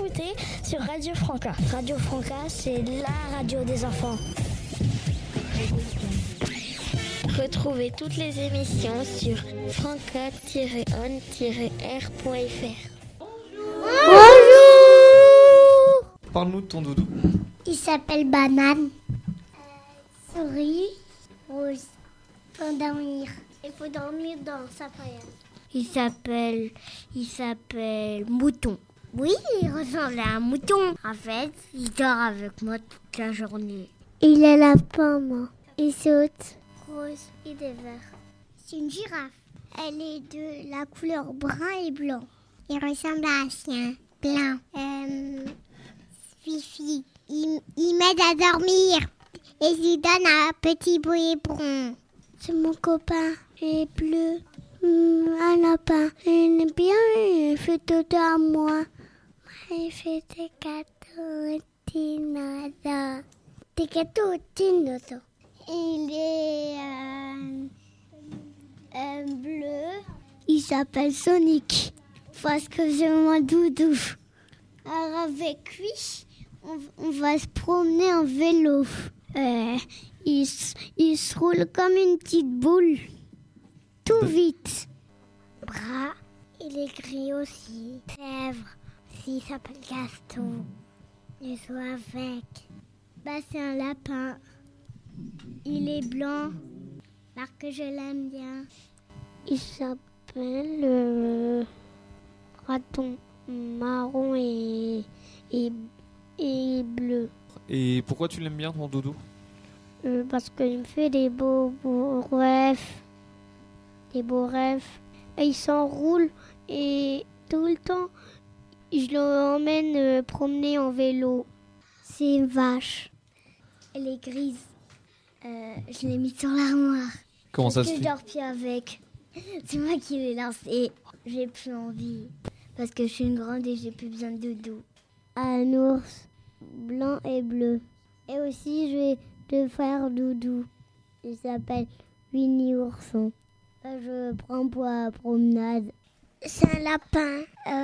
écoutez sur Radio Franca. Radio Franca, c'est la radio des enfants. Retrouvez toutes les émissions sur franca-on-r.fr. Bonjour. Parle-nous de ton doudou. Il s'appelle Banane. Souris, rose. Pour dormir. Il faut dormir dans sa paillette. Il s'appelle Mouton. Oui, il ressemble à un mouton. En fait, il dort avec moi toute la journée. Il a la pomme. Il saute. Rose et des verts. C'est une girafe. Elle est de la couleur brun et blanc. Il ressemble à un chien blanc. Fifi, il m'aide à dormir. Et je lui donne un petit biberon. C'est mon copain. Il est bleu. Un lapin. Il est bien. Il fait tout à moi. Il fait des gâteaux dinosaures. Des gâteaux dinosaures. Il est bleu. Il s'appelle Sonic. Parce que c'est mon doudou. Alors avec lui, on va se promener en vélo. Il se roule comme une petite boule. Tout vite. Bras. Il est gris aussi. Sèvres. Il s'appelle Gaston. Il joue avec. C'est un lapin. Il est blanc. Parce que je l'aime bien. Il s'appelle raton marron et bleu. Et pourquoi tu l'aimes bien ton doudou? Parce qu'il me fait des beaux rêves. Des beaux rêves. Et il s'enroule et tout le temps, je l'emmène promener en vélo. C'est une vache. Elle est grise. Je l'ai mise sur l'armoire. Comment ça se fait? Je dors plus avec. C'est moi qui l'ai lancé. J'ai plus envie. Parce que je suis une grande et j'ai plus besoin de doudou. Un ours blanc et bleu. Et aussi, je vais te faire doudou. Il s'appelle Winnie Ourson. Je prends pour la promenade. C'est un lapin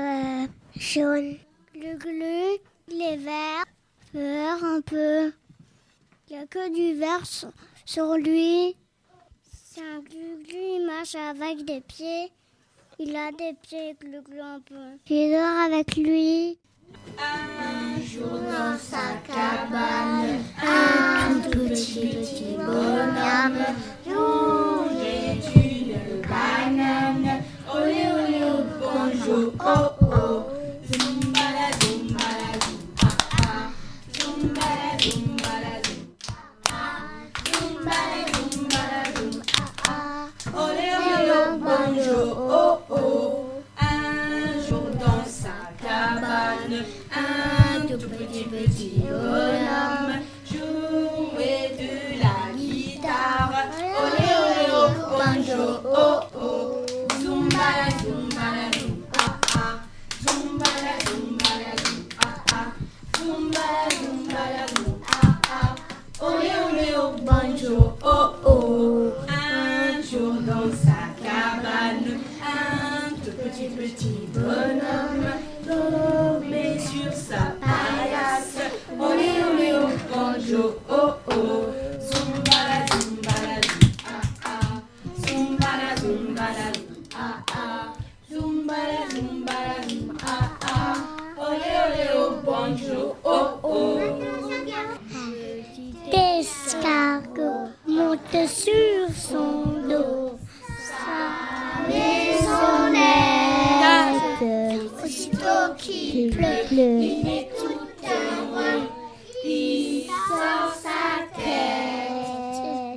jaune. Le glu, il est vert un peu. Il n'y a que du vert sur lui. C'est un glu-glu, il marche avec des pieds. Il a des pieds glu-glu un peu. Je dors avec lui. Un jour dans sa cabane, un tout petit bonhomme jouait d'une banane. Olé olé au banjo, oh oh. Zumbala zumbala zum, ah ah. Zumbala zumbala zum, ah ah. Zumbala zumbala zum, ah ah. Olé olé au banjo, oh oh. Un jour dans sa cabane, un tout petit bonhomme jouait de la guitare. Olé olé au banjo, oh oh. Zumbala zumbala zum, ah ah. Zumbala zumbala zum, ah ah. Zumbala zumbala zum, ah ah. Olé olé au banjo, oh oh. Un jour dans sa cabane, un tout petit bonhomme tombait sur sa paillasse. Olé olé au banjo, oh oh. Zumbala zumbala zum, ah ah. Zumbala zumbala zum, ah ah. Zumbala zumbala zum, ah ah. Olé olé au banjo, oh oh. L'escargot monte sur son dos. Sa maisonnette. Aussitôt qu'il pleut, il est tout heureux. Il sort sa tête.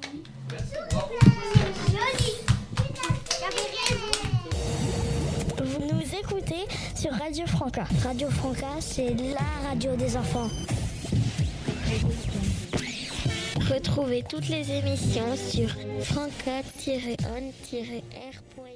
Vous nous écoutez sur Radio Franca. Radio Franca, c'est la radio des enfants. Retrouvez toutes les émissions sur franca-on-r.fr.